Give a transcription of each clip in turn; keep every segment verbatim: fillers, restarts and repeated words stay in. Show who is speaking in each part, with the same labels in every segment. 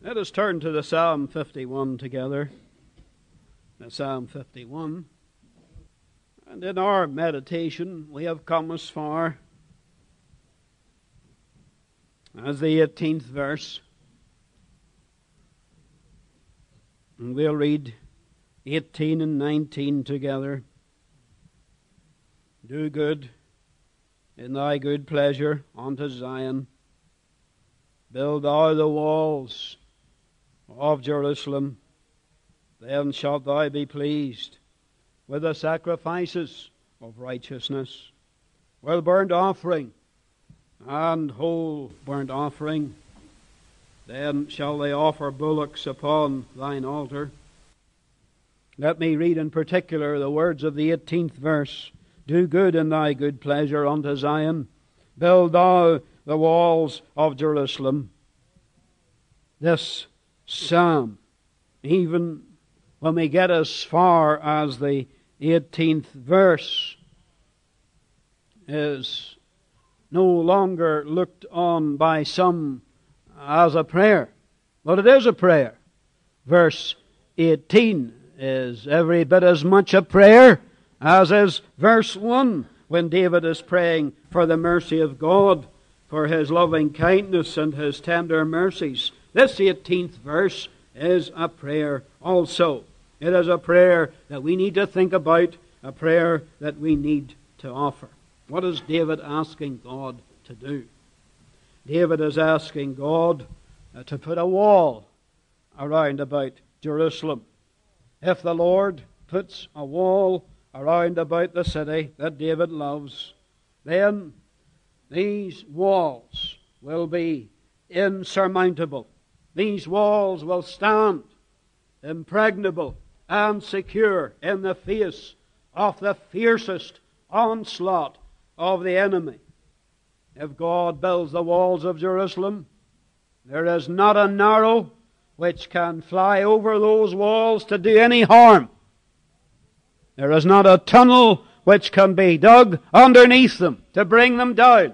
Speaker 1: Let us turn to the Psalm fifty-one together. The Psalm fifty-one. And in our meditation we have come as far as the eighteenth verse. And we'll read eighteen and nineteen together. Do good in thy good pleasure unto Zion. Build thou the walls of Jerusalem. Then shalt thou be pleased with the sacrifices of righteousness, with burnt offering and whole burnt offering. Then shall they offer bullocks upon thine altar. Let me read in particular the words of the eighteenth verse. Do good in thy good pleasure unto Zion. Build thou the walls of Jerusalem. This psalm, even when we get as far as the eighteenth verse, is no longer looked on by some as a prayer. But it is a prayer. Verse eighteen is every bit as much a prayer as is verse one, when David is praying for the mercy of God, for His loving kindness and His tender mercies. This eighteenth verse is a prayer also. It is a prayer that we need to think about, a prayer that we need to offer. What is David asking God to do? David is asking God uh, to put a wall around about Jerusalem. If the Lord puts a wall around about the city that David loves, then these walls will be insurmountable. These walls will stand impregnable and secure in the face of the fiercest onslaught of the enemy. If God builds the walls of Jerusalem, there is not an arrow which can fly over those walls to do any harm. There is not a tunnel which can be dug underneath them to bring them down.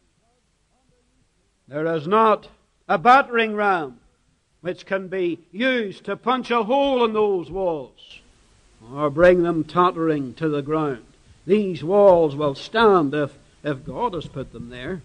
Speaker 1: There is not a battering ram which can be used to punch a hole in those walls or bring them tottering to the ground. These walls will stand if, if God has put them there.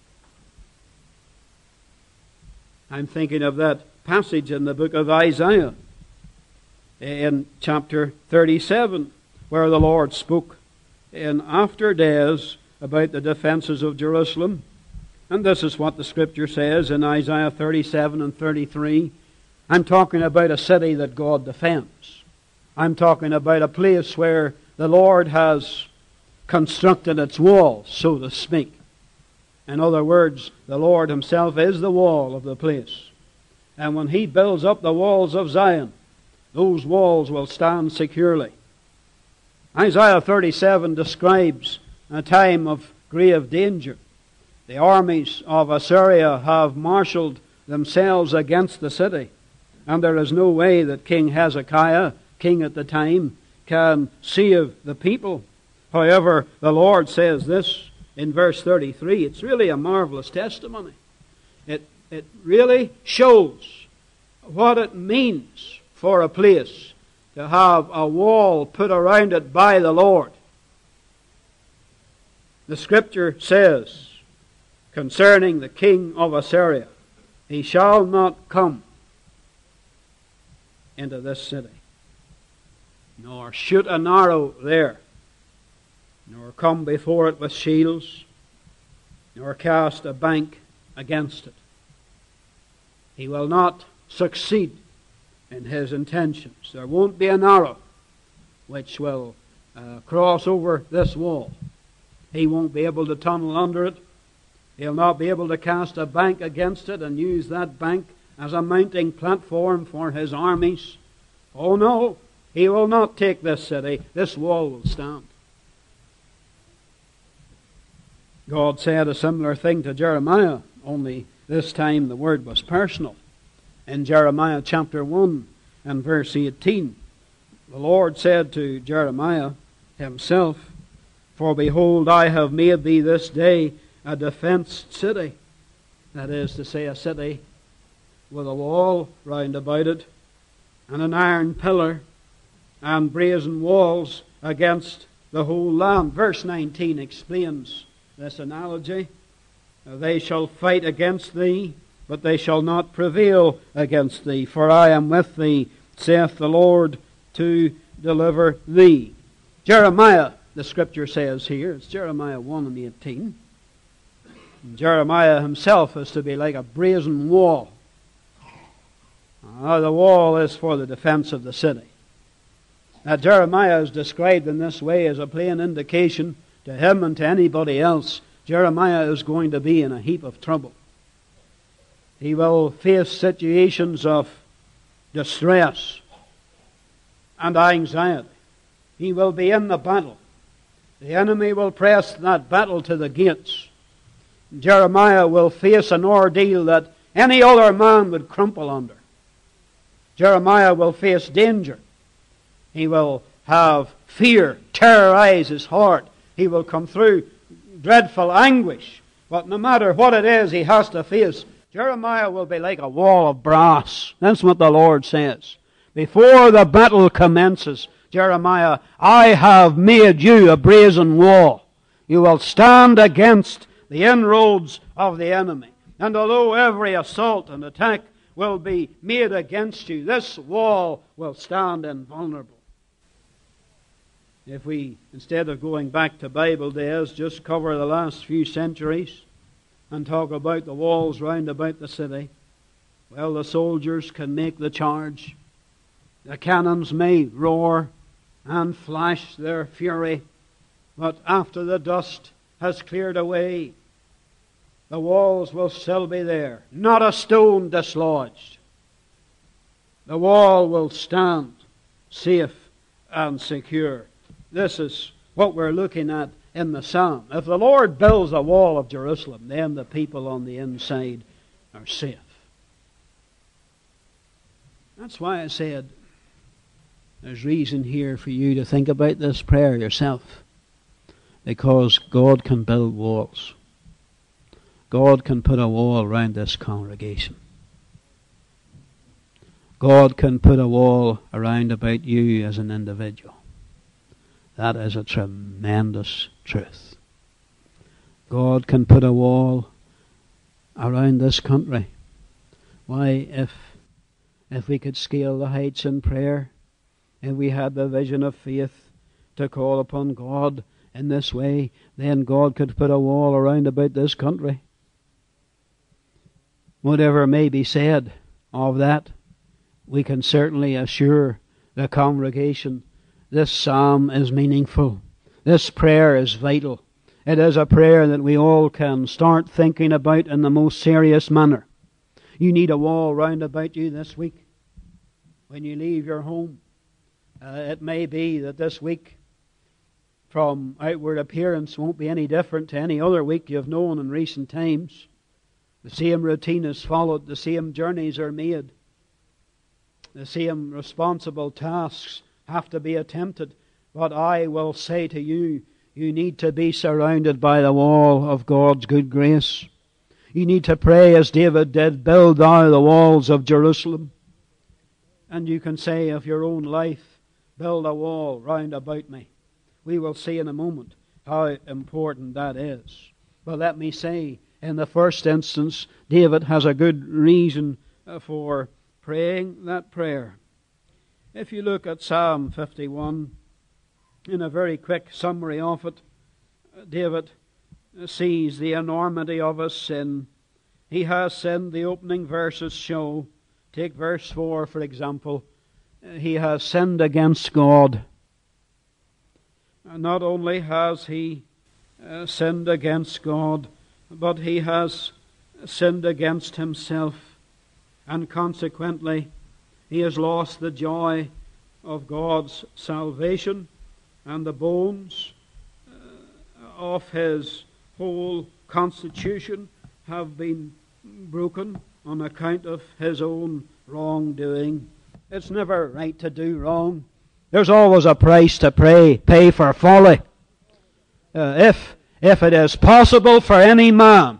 Speaker 1: I'm thinking of that passage in the book of Isaiah in chapter thirty-seven, where the Lord spoke in after days about the defenses of Jerusalem. And this is what the Scripture says in Isaiah thirty-seven and thirty-three. I'm talking about a city that God defends. I'm talking about a place where the Lord has constructed its walls, so to speak. In other words, the Lord Himself is the wall of the place. And when He builds up the walls of Zion, those walls will stand securely. Isaiah thirty-seven describes a time of grave danger. The armies of Assyria have marshaled themselves against the city, and there is no way that King Hezekiah, king at the time, can save the people. However, the Lord says this in verse thirty-three. It's really a marvelous testimony. It, it really shows what it means for a place to have a wall put around it by the Lord. The Scripture says concerning the king of Assyria, he shall not come into this city, nor shoot an arrow there, nor come before it with shields, nor cast a bank against it. He will not succeed in his intentions. There won't be an arrow which will uh, cross over this wall. He won't be able to tunnel under it. He'll not be able to cast a bank against it and use that bank as a mounting platform for his armies. Oh no, he will not take this city. This wall will stand. God said a similar thing to Jeremiah, only this time the word was personal. In Jeremiah chapter one and verse eighteen, the Lord said to Jeremiah himself, For behold, I have made thee this day a defenced city. That is to say, a city with a wall round about it, and an iron pillar, and brazen walls against the whole land. Verse nineteen explains this analogy. They shall fight against thee, but they shall not prevail against thee. For I am with thee, saith the Lord, to deliver thee. Jeremiah, the Scripture says here, it's Jeremiah one and eighteen. And Jeremiah himself is to be like a brazen wall. Uh, the wall is for the defense of the city. Now Jeremiah is described in this way as a plain indication to him and to anybody else. Jeremiah is going to be in a heap of trouble. He will face situations of distress and anxiety. He will be in the battle. The enemy will press that battle to the gates. Jeremiah will face an ordeal that any other man would crumple under. Jeremiah will face danger. He will have fear terrorize his heart. He will come through dreadful anguish. But no matter what it is he has to face, Jeremiah will be like a wall of brass. That's what the Lord says. Before the battle commences, Jeremiah, I have made you a brazen wall. You will stand against the inroads of the enemy. And although every assault and attack will be made against you, this wall will stand invulnerable. If we, instead of going back to Bible days, just cover the last few centuries and talk about the walls round about the city, well, the soldiers can make the charge. The cannons may roar and flash their fury, but after the dust has cleared away, the walls will still be there, not a stone dislodged. The wall will stand safe and secure. This is what we're looking at in the psalm. If the Lord builds a wall of Jerusalem, then the people on the inside are safe. That's why I said there's reason here for you to think about this prayer yourself. Because God can build walls. God can put a wall around this congregation. God can put a wall around about you as an individual. That is a tremendous truth. God can put a wall around this country. Why, if if we could scale the heights in prayer, if we had the vision of faith to call upon God in this way, then God could put a wall around about this country. Whatever may be said of that, we can certainly assure the congregation this psalm is meaningful. This prayer is vital. It is a prayer that we all can start thinking about in the most serious manner. You need a wall round about you this week when you leave your home. Uh, it may be that this week, from outward appearance, won't be any different to any other week you've known in recent times. The same routine is followed. The same journeys are made. The same responsible tasks have to be attempted. But I will say to you, you need to be surrounded by the wall of God's good grace. You need to pray as David did, build thou the walls of Jerusalem. And you can say of your own life, build a wall round about me. We will see in a moment how important that is. But let me say, in the first instance, David has a good reason for praying that prayer. If you look at Psalm fifty-one, in a very quick summary of it, David sees the enormity of his sin. He has sinned, the opening verses show. Take verse four, for example. He has sinned against God. Not only has he uh, sinned against God, but he has sinned against himself. And consequently, he has lost the joy of God's salvation, and the bones uh, of his whole constitution have been broken on account of his own wrongdoing. It's never right to do wrong. There's always a price to pay, pay for folly. Uh, if, if it is possible for any man,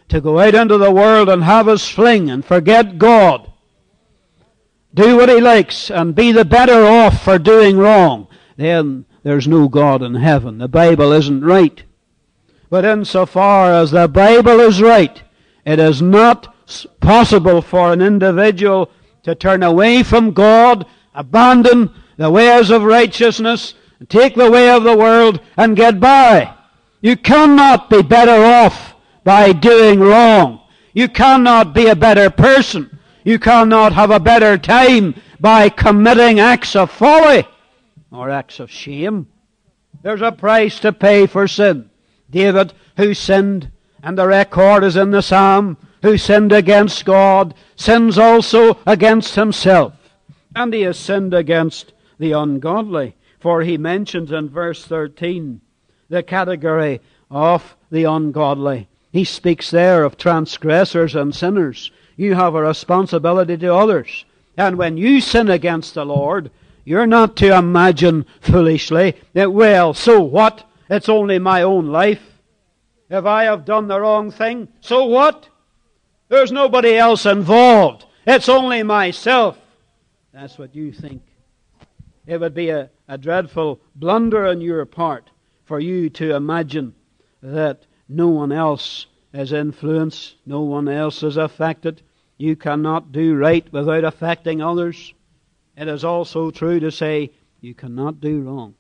Speaker 1: to go out into the world and have his fling and forget God, do what he likes and be the better off for doing wrong, then there's no God in heaven. The Bible isn't right. But insofar as the Bible is right, it is not possible for an individual to turn away from God, abandon the ways of righteousness, and take the way of the world and get by. You cannot be better off by doing wrong. You cannot be a better person. You cannot have a better time by committing acts of folly or acts of shame. There's a price to pay for sin. David, who sinned, and the record is in the psalm, who sinned against God, sins also against himself. And he has sinned against the ungodly. For he mentions in verse thirteen the category of the ungodly. He speaks there of transgressors and sinners. You have a responsibility to others. And when you sin against the Lord, you're not to imagine foolishly that, well, so what? It's only my own life. If I have done the wrong thing, so what? There's nobody else involved. It's only myself. That's what you think. It would be a, a dreadful blunder on your part for you to imagine that no one else is influenced, no one else is affected. You cannot do right without affecting others. It is also true to say you cannot do wrong.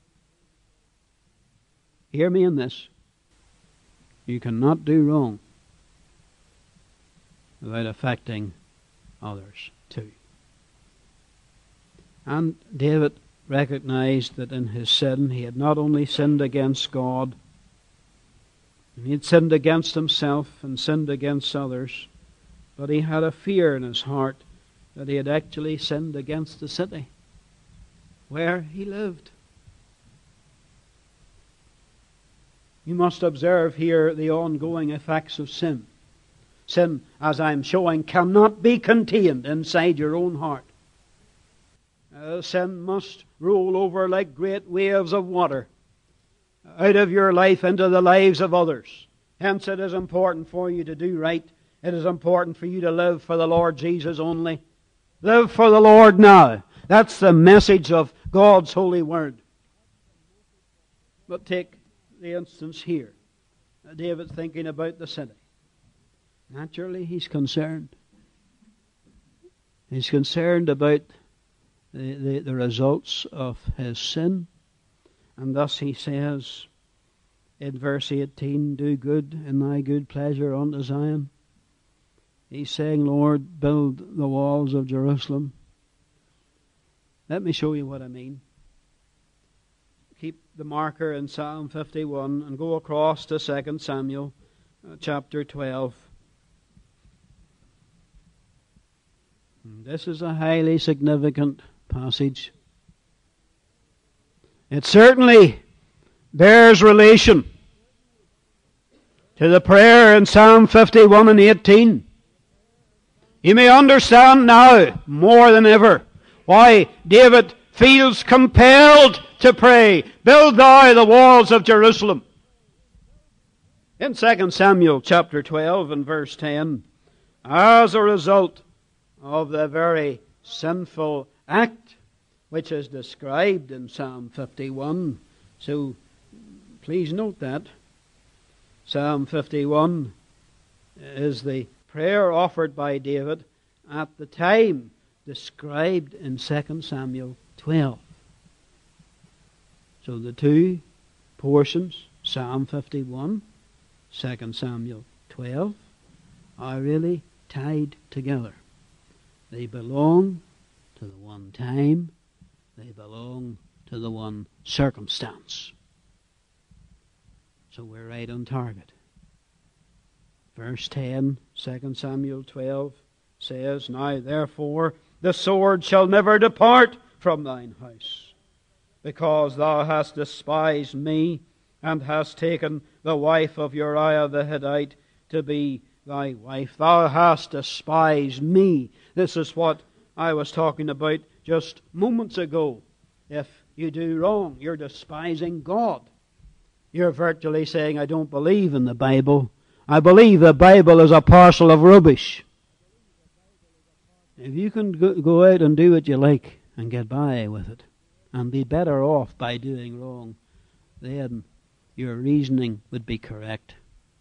Speaker 1: Hear me in this. You cannot do wrong without affecting others too. And David recognized that in his sin he had not only sinned against God, he had sinned against himself and sinned against others, but he had a fear in his heart that he had actually sinned against the city where he lived. You must observe here the ongoing effects of sin. Sin, as I'm showing, cannot be contained inside your own heart. Uh, sin must roll over like great waves of water out of your life into the lives of others. Hence it is important for you to do right. It is important for you to live for the Lord Jesus only. Live for the Lord now. That's the message of God's holy word. But take the instance here. David thinking about the city. Naturally, he's concerned. He's concerned about the, the, the results of his sin. And thus he says in verse eighteen, do good in thy good pleasure unto Zion. He's saying, Lord, build the walls of Jerusalem. Let me show you what I mean. Keep the marker in Psalm fifty-one and go across to Second Samuel uh, chapter twelve. This is a highly significant passage. It certainly bears relation to the prayer in Psalm fifty-one and eighteen. You may understand now, more than ever, why David feels compelled to pray, build thou the walls of Jerusalem. In Second Samuel chapter twelve and verse ten, as a result of the very sinful act which is described in Psalm fifty-one. So please note that. Psalm fifty-one is the prayer offered by David at the time described in Second Samuel twelve. So the two portions, Psalm fifty-one, Second Samuel twelve, are really tied together. They belong to the one time. They belong to the one circumstance. So we're right on target. Verse ten, Second Samuel twelve says, now therefore the sword shall never depart from thine house, because thou hast despised me, and hast taken the wife of Uriah the Hittite to be thy wife. Thou hast despised me. This is what I was talking about just moments ago. If you do wrong, you're despising God. You're virtually saying, I don't believe in the Bible. I believe the Bible is a parcel of rubbish. If you can go out and do what you like and get by with it and be better off by doing wrong, then your reasoning would be correct.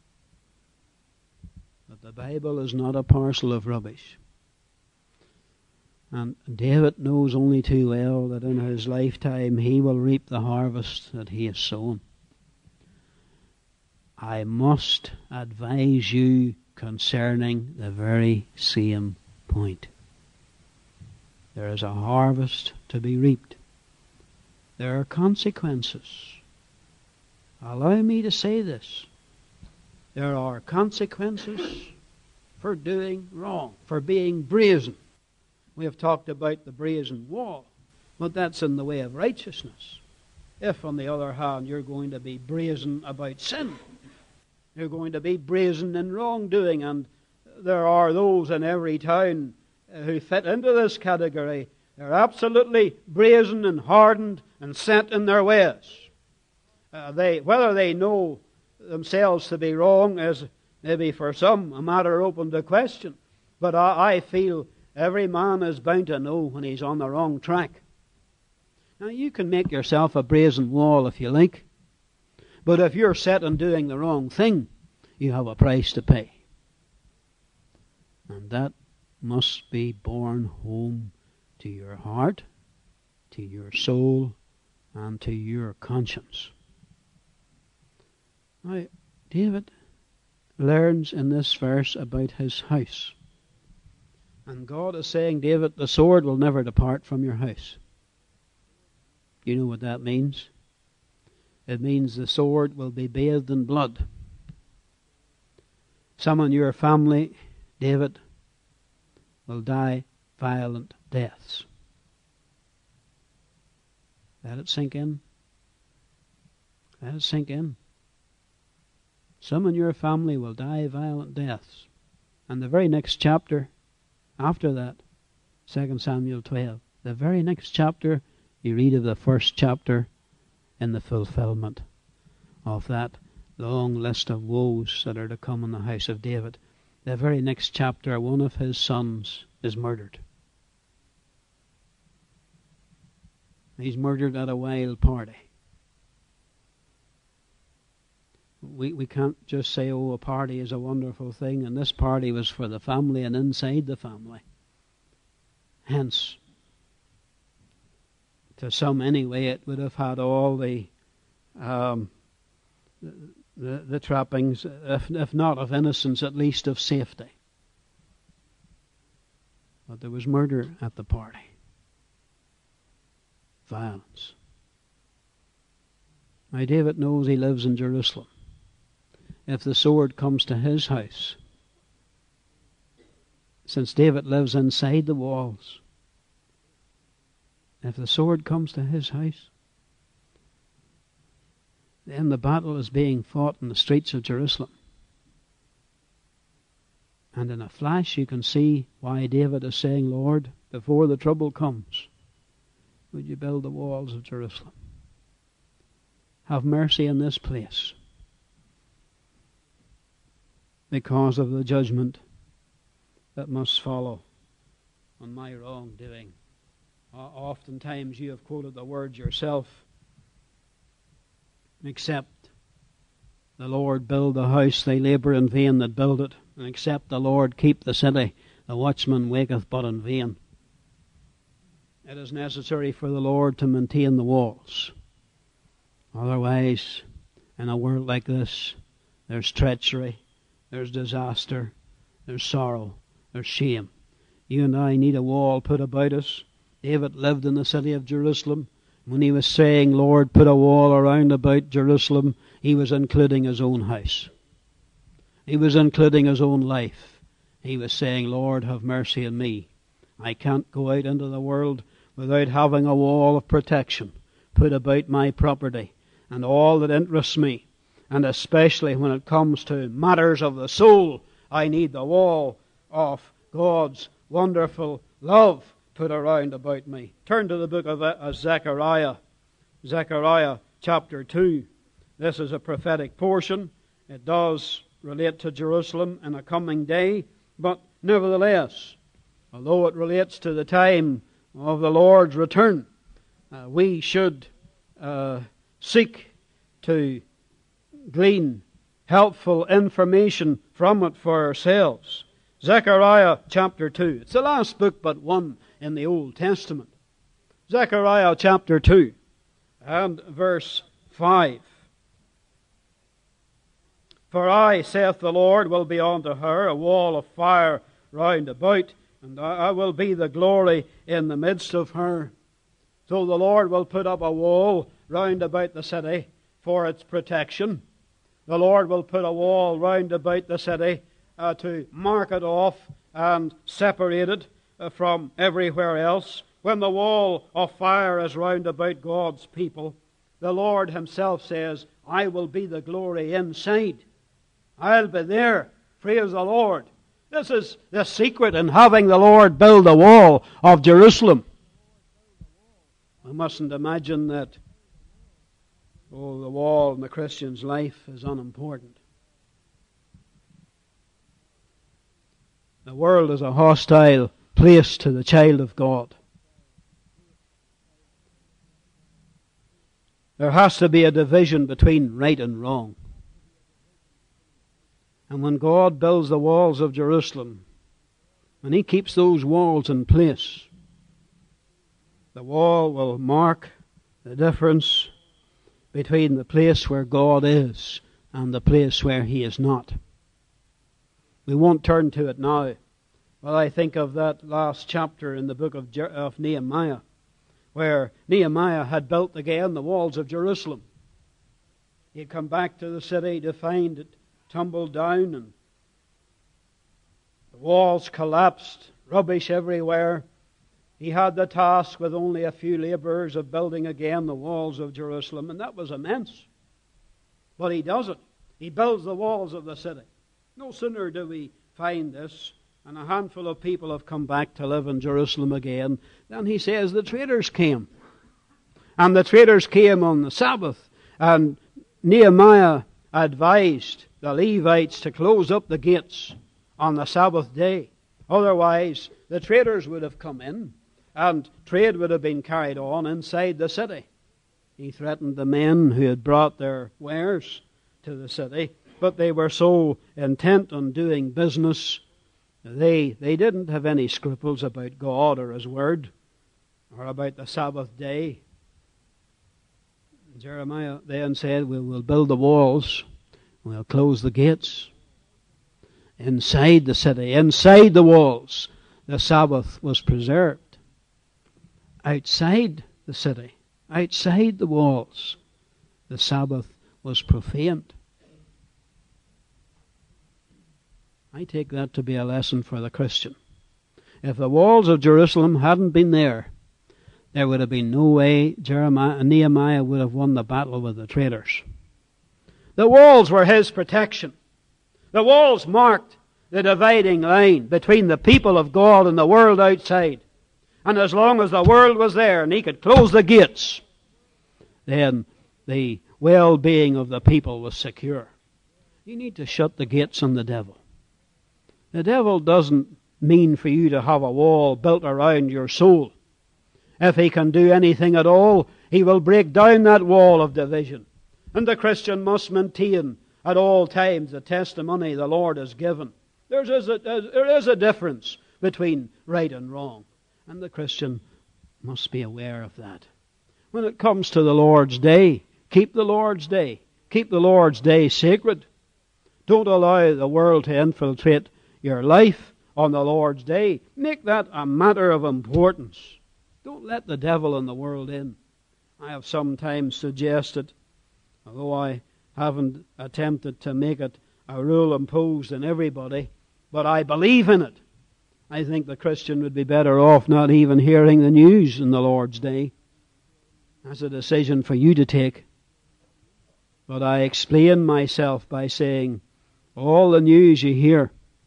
Speaker 1: But the Bible is not a parcel of rubbish. And David knows only too well that in his lifetime he will reap the harvest that he has sown. I must advise you concerning the very same point. There is a harvest to be reaped. There are consequences. Allow me to say this. There are consequences for doing wrong, for being brazen. We have talked about the brazen wall, but that's in the way of righteousness. If, on the other hand, you're going to be brazen about sin, you're going to be brazen in wrongdoing, and there are those in every town who fit into this category. They're absolutely brazen and hardened and set in their ways. Uh, they, whether they know themselves to be wrong is maybe for some a matter open to question. But I, I feel every man is bound to know when he's on the wrong track. Now you can make yourself a brazen wall if you like. But if you're set on doing the wrong thing, you have a price to pay. And that must be borne home to your heart, to your soul, and to your conscience. Now, David learns in this verse about his house. And God is saying, David, the sword will never depart from your house. You know what that means? It means the sword will be bathed in blood. Some in your family, David, will die violent deaths. Let it sink in. Let it sink in. Some in your family will die violent deaths. And the very next chapter, after that, Second Samuel twelve, the very next chapter, you read of the first chapter in the fulfillment of that long list of woes that are to come in the house of David. The very next chapter, one of his sons is murdered. He's murdered at a wild party. We we can't just say, oh, a party is a wonderful thing, and this party was for the family and inside the family. Hence, to some anyway, it would have had all the um, the, the, the trappings, if, if not of innocence, at least of safety. But there was murder at the party. Violence. Now David knows he lives in Jerusalem. If the sword comes to his house, since David lives inside the walls, if the sword comes to his house, then the battle is being fought in the streets of Jerusalem. And in a flash you can see why David is saying, Lord, before the trouble comes, would you build the walls of Jerusalem? Have mercy in this place, because of the judgment that must follow on my wrongdoing. Uh, oftentimes you have quoted the words yourself, except the Lord build the house, they labour in vain that build it, and except the Lord keep the city, the watchman waketh but in vain. It is necessary for the Lord to maintain the walls. Otherwise, in a world like this, there's treachery, there's disaster, there's sorrow, there's shame. You and I need a wall put about us. David lived in the city of Jerusalem. When he was saying, Lord, put a wall around about Jerusalem, he was including his own house. He was including his own life. He was saying, Lord, have mercy on me. I can't go out into the world without having a wall of protection put about my property and all that interests me. And especially when it comes to matters of the soul, I need the wall of God's wonderful love put around about me. Turn to the book of Zechariah, Zechariah chapter two. This is a prophetic portion. It does relate to Jerusalem in a coming day, but nevertheless, although it relates to the time of the Lord's return, uh, we should uh, seek to glean helpful information from it for ourselves. Zechariah chapter two. It's the last book but one in the Old Testament. Zechariah chapter two and verse five. For I, saith the Lord, will be unto her a wall of fire round about, and I will be the glory in the midst of her. So the Lord will put up a wall round about the city for its protection. The Lord will put a wall round about the city uh, to mark it off and separate it uh, from everywhere else. When the wall of fire is round about God's people, the Lord himself says, I will be the glory inside. I'll be there. Praise the Lord. This is the secret in having the Lord build the wall of Jerusalem. We mustn't imagine that, oh, the wall in the Christian's life is unimportant. The world is a hostile place to the child of God. There has to be a division between right and wrong. And when God builds the walls of Jerusalem, when He keeps those walls in place, the wall will mark the difference between the place where God is and the place where He is not. We won't turn to it now, but I think of that last chapter in the book of, Jer- of Nehemiah, where Nehemiah had built again the walls of Jerusalem. He had come back to the city to find it tumbled down and the walls collapsed, rubbish everywhere. He had the task with only a few laborers of building again the walls of Jerusalem, and that was immense. But he does it. He builds the walls of the city. No sooner do we find this, and a handful of people have come back to live in Jerusalem again, than he says the traders came. And the traders came on the Sabbath, and Nehemiah advised the Levites to close up the gates on the Sabbath day. Otherwise, the traders would have come in, and trade would have been carried on inside the city. He threatened the men who had brought their wares to the city, but they were so intent on doing business, they, they didn't have any scruples about God or His Word, or about the Sabbath day. Jeremiah then said, we will build the walls, we'll close the gates. Inside the city, inside the walls, the Sabbath was preserved. Outside the city, outside the walls, the Sabbath was profaned. I take that to be a lesson for the Christian. If the walls of Jerusalem hadn't been there, there would have been no way Jeremiah, Nehemiah would have won the battle with the traders. The walls were his protection. The walls marked the dividing line between the people of God and the world outside. And as long as the world was there and he could close the gates, then the well-being of the people was secure. You need to shut the gates on the devil. The devil doesn't mean for you to have a wall built around your soul. If he can do anything at all, he will break down that wall of division. And the Christian must maintain at all times the testimony the Lord has given. There is a, there is a difference between right and wrong. And the Christian must be aware of that. When it comes to the Lord's Day, keep the Lord's Day. Keep the Lord's Day sacred. Don't allow the world to infiltrate your life on the Lord's Day. Make that a matter of importance. Don't let the devil and the world in. I have sometimes suggested, although I haven't attempted to make it a rule imposed on everybody, but I believe in it. I think the Christian would be better off not even hearing the news on the Lord's Day. That's a decision for you to take. But I explain myself by saying, all the news you hear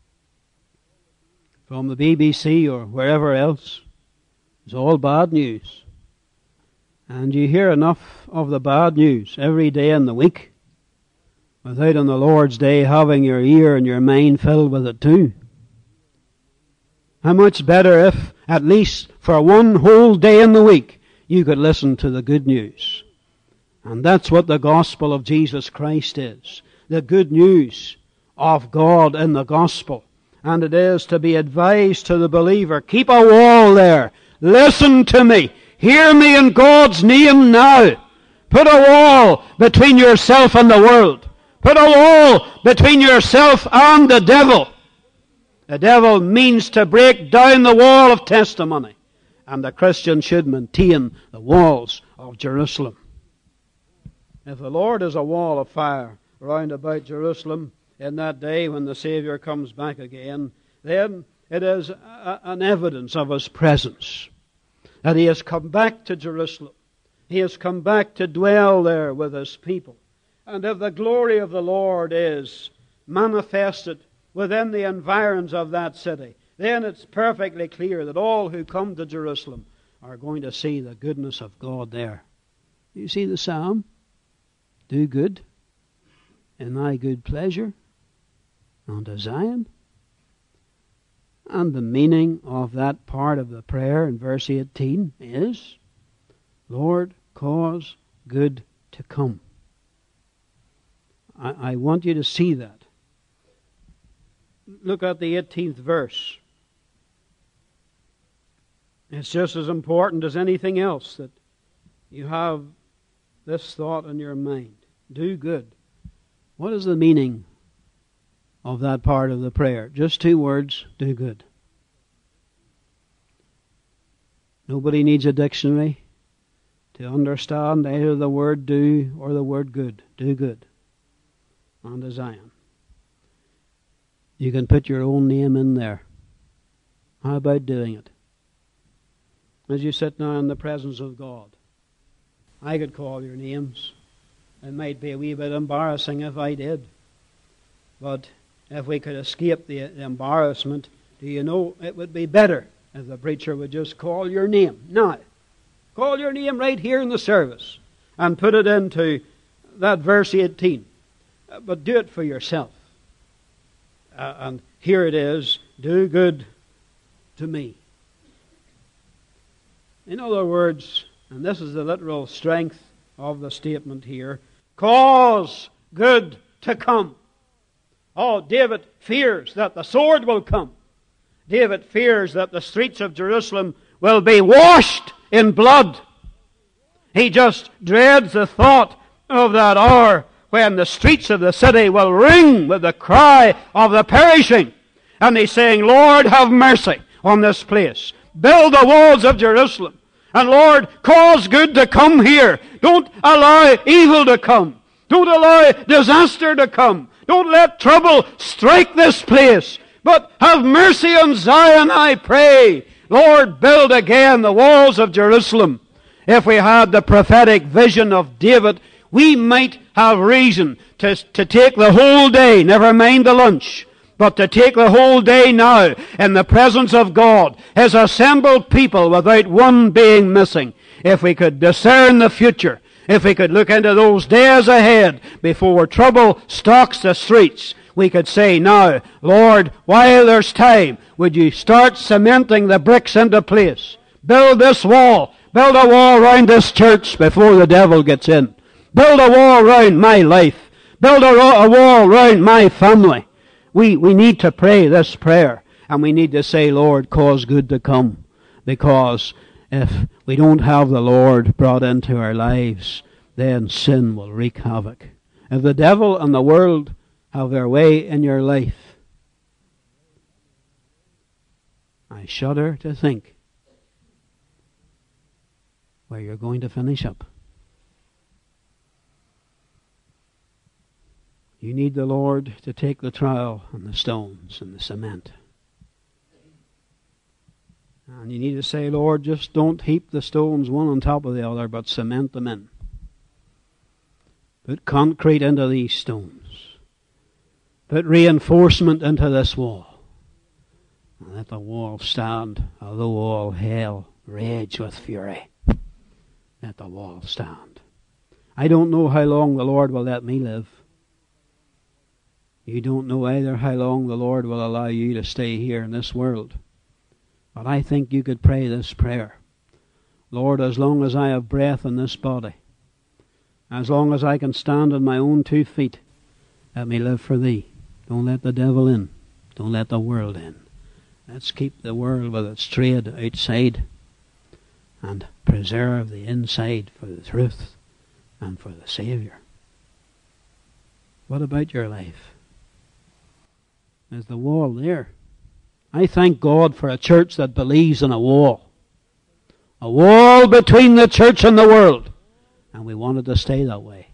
Speaker 1: from the B B C or wherever else is all bad news. And you hear enough of the bad news every day in the week. without on the Lord's day having your ear and your mind filled with it too? How much better if, at least for one whole day in the week, you could listen to the good news. And that's what the gospel of Jesus Christ is. The good news of God in the gospel. And it is to be advised to the believer, keep a wall there. Listen to me. Hear me in God's name now. Put a wall between yourself and the world. Put a wall between yourself and the devil. The devil means to break down the wall of testimony. And the Christian should maintain the walls of Jerusalem. If the Lord is a wall of fire round about Jerusalem in that day when the Savior comes back again, then it is a, an evidence of His presence. That He has come back to Jerusalem. He has come back to dwell there with His people. And if the glory of the Lord is manifested within the environs of that city, then it's perfectly clear that all who come to Jerusalem are going to see the goodness of God there. You see the psalm? Do good in thy good pleasure unto Zion. And the meaning of that part of the prayer in verse eighteen is, Lord, cause good to come. I, I want you to see that. Look at the eighteenth verse. It's just as important as anything else that you have this thought in your mind. Do good. What is the meaning of that part of the prayer? Just two words, do good. Nobody needs a dictionary to understand either the word do or the word good. Do good unto Zion. You can put your own name in there. How about doing it? As you sit now in the presence of God, I could call your names. It might be a wee bit embarrassing if I did. But if we could escape the embarrassment, do you know it would be better if the preacher would just call your name. Now, call your name right here in the service and put it into that verse eighteen. But do it for yourself. Uh, and here it is, do good to me. In other words, and this is the literal strength of the statement here, cause good to come. Oh, David fears that the sword will come. David fears that the streets of Jerusalem will be washed in blood. He just dreads the thought of that hour when the streets of the city will ring with the cry of the perishing. And he's saying, Lord, have mercy on this place. Build the walls of Jerusalem. And Lord, cause good to come here. Don't allow evil to come. Don't allow disaster to come. Don't let trouble strike this place. But have mercy on Zion, I pray. Lord, build again the walls of Jerusalem. If we had the prophetic vision of David, we might have reason to, to take the whole day, never mind the lunch, but to take the whole day now in the presence of God, His assembled people without one being missing. If we could discern the future, if we could look into those days ahead before trouble stalks the streets, we could say now, Lord, while there's time, would you start cementing the bricks into place? Build this wall. Build a wall round this church before the devil gets in. Build a wall round my life. Build a, a wall round my family. We, we need to pray this prayer. And we need to say, Lord, cause good to come. Because if we don't have the Lord brought into our lives, then sin will wreak havoc. If the devil and the world have their way in your life, I shudder to think where you're going to finish up. You need the Lord to take the trowel and the stones and the cement. And you need to say, Lord, just don't heap the stones one on top of the other, but cement them in. Put concrete into these stones. Put reinforcement into this wall. And let the wall stand, although all hell rage with fury. Let the wall stand. I don't know how long the Lord will let me live. You don't know either how long the Lord will allow you to stay here in this world. But I think you could pray this prayer. Lord, as long as I have breath in this body, as long as I can stand on my own two feet, let me live for Thee. Don't let the devil in. Don't let the world in. Let's keep the world with its trade outside and preserve the inside for the truth and for the Saviour. What about your life? Is the wall there? I thank God for a church that believes in a wall. A wall between the church and the world. And we wanted to stay that way.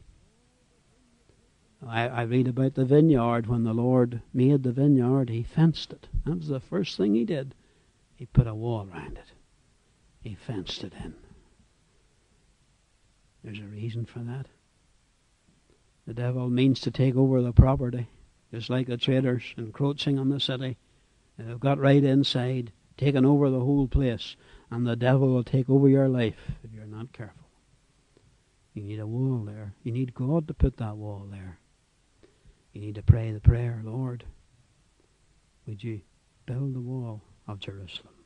Speaker 1: I, I read about the vineyard. When the Lord made the vineyard, He fenced it. That was the first thing He did. He put a wall around it. He fenced it in. There's a reason for that. The devil means to take over the property, just like the traders encroaching on the city. And they've got right inside, taken over the whole place, and the devil will take over your life if you're not careful. You need a wall there. You need God to put that wall there. You need to pray the prayer, Lord, would you build the wall of Jerusalem?